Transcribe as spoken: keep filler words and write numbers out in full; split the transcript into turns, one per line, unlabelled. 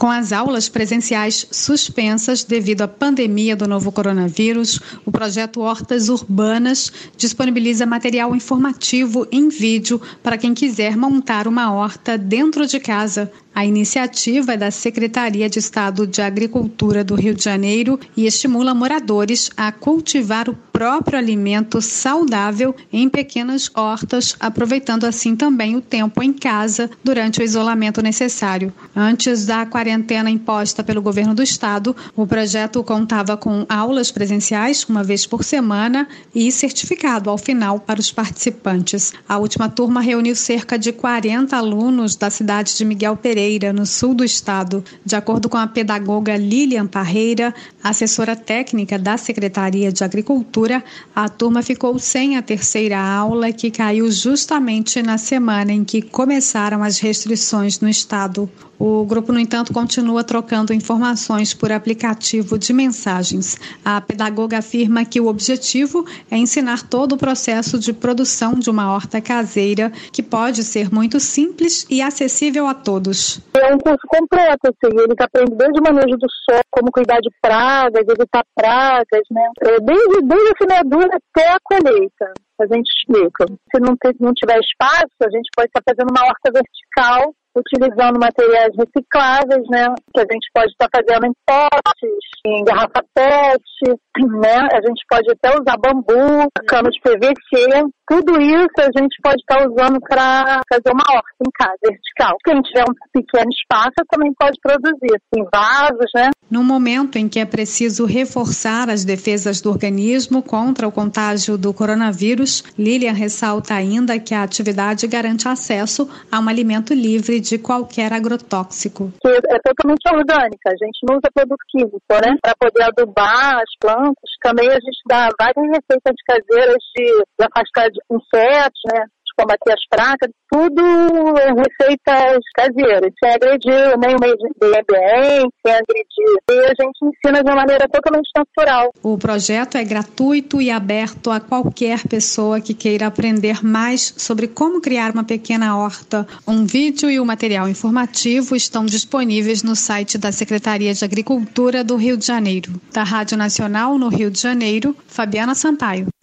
Com as aulas presenciais suspensas devido à pandemia do novo coronavírus, o projeto Hortas Urbanas disponibiliza material informativo em vídeo para quem quiser montar uma horta dentro de casa. A iniciativa é da Secretaria de Estado de Agricultura do Rio de Janeiro e estimula moradores a cultivar o próprio alimento saudável em pequenas hortas, aproveitando assim também o tempo em casa durante o isolamento necessário. Antes da quarentena imposta pelo governo do estado, o projeto contava com aulas presenciais uma vez por semana e certificado ao final para os participantes. A última turma reuniu cerca de quarenta alunos da cidade de Miguel Pereira, no sul do estado. De acordo com a pedagoga Lilian Parreira, assessora técnica da Secretaria de Agricultura, a turma ficou sem a terceira aula, que caiu justamente na semana em que começaram as restrições no estado. O grupo, no entanto, continua trocando informações por aplicativo de mensagens. A pedagoga afirma que o objetivo é ensinar todo o processo de produção de uma horta caseira, que pode ser muito simples e acessível a todos.
É um curso completo, assim, ele está aprendendo desde o manejo do solo, como cuidar de pragas, evitar pragas, né? Desde, desde a semeadura até a colheita. A gente explica. Se não, ter, não tiver espaço, a gente pode estar fazendo uma horta vertical, utilizando materiais recicláveis, né? Que a gente pode estar fazendo em potes, em garrafa pet, né? A gente pode até usar bambu, cano de P V C. Tudo isso a gente pode estar usando para fazer uma horta em casa, vertical. Quem tiver um pequeno espaço também pode produzir, em vasos, né?
No momento em que é preciso reforçar as defesas do organismo contra o contágio do coronavírus, Lilian ressalta ainda que a atividade garante acesso a um alimento livre de qualquer agrotóxico.
É totalmente orgânica, a gente não usa produto químico, né? Para poder adubar as plantas. Também a gente dá várias receitas caseiras de, de afastar de insetos, né? Combater as pragas, tudo receitas caseiras, sem agredir nem o meio ambiente, sem agredir. E a gente ensina de uma maneira totalmente natural.
O projeto é gratuito e aberto a qualquer pessoa que queira aprender mais sobre como criar uma pequena horta. Um vídeo e o material informativo estão disponíveis no site da Secretaria de Agricultura do Rio de Janeiro. Da Rádio Nacional no Rio de Janeiro, Fabiana Sampaio.